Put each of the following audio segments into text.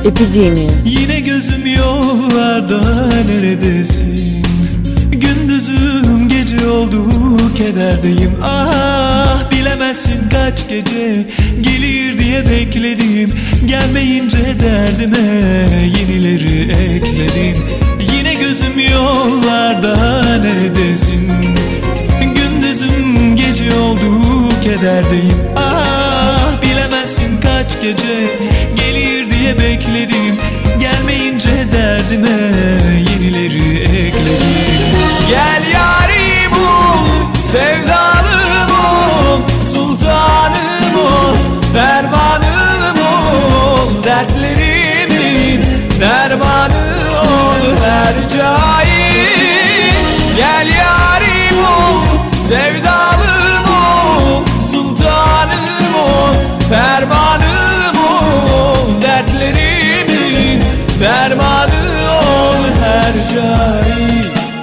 Epidemia. Yine gözüm yollarda, neredesin? Gündüzüm gece oldu, kederdeyim. Ah, bilemezsin kaç gece gelir diye bekledim. Gelmeyince derdime yenileri ekledim. Yine gözüm yollarda, neredesin? Gündüzüm gece oldu, kederdeyim. Ah, bilemezsin kaç gece gelir diye bekledim. Gelmeyince derdime yenileri ekledim. Gel yarim ol, sevdalım ol, sultanım ol, fermanım ol, dertlerimin dermanı ol her cahil. Gel yarim ol, sevdalım ol, sultanım ol, fermanım ol, dertlerimin dermanı ol her cahil.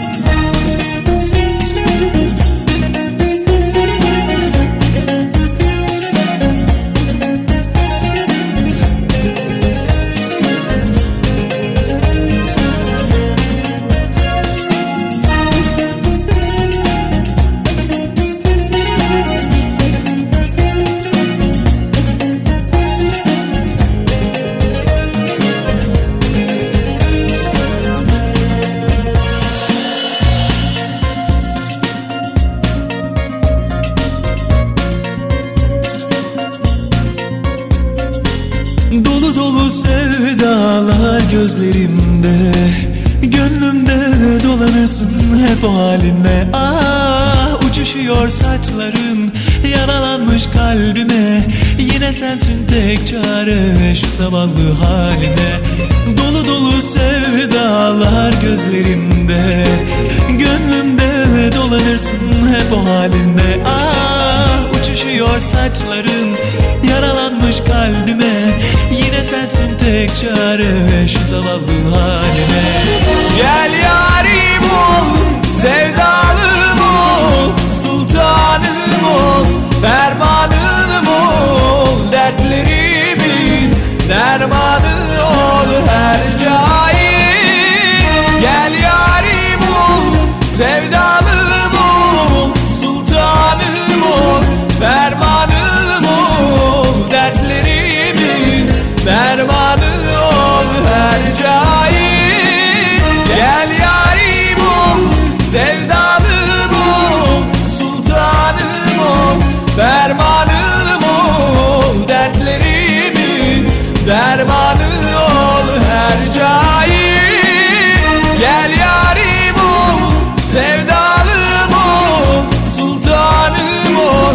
Dolu dolu sevdalar gözlerimde, gönlümde dolanırsın hep o halinle. Ah, uçuşuyor saçların yaralanmış kalbime. Yine sensin tek çare şu zavallı haline. Dolu dolu sevdalar gözlerimde, gönlümde dolanırsın hep o halinle. Ah, uçuşuyor saçların yaralanmış kalbime. Yine sensin tek çare şu zavallı haline. Gel yarim ol, sevdalım ol, sultanım ol, fermanım ol, dertlerimin dermanı ol her cahil. Gel yarim ol, sevdalım ol, sultanım ol, fermanım ol, dertlerimin dermanı ol her cahil. Gel yarim ol, sevdalım ol, sultanım ol, fermanım ol, dertlerimin dermanı ol her cahil. Gel yarim ol, sevdalım ol, sultanım ol,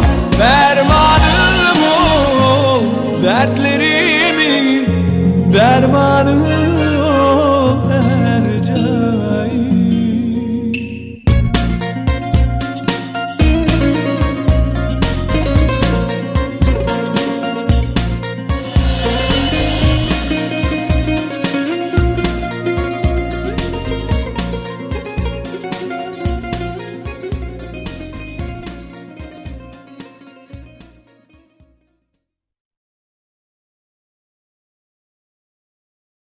fermanım ol, dertlerimin dermanı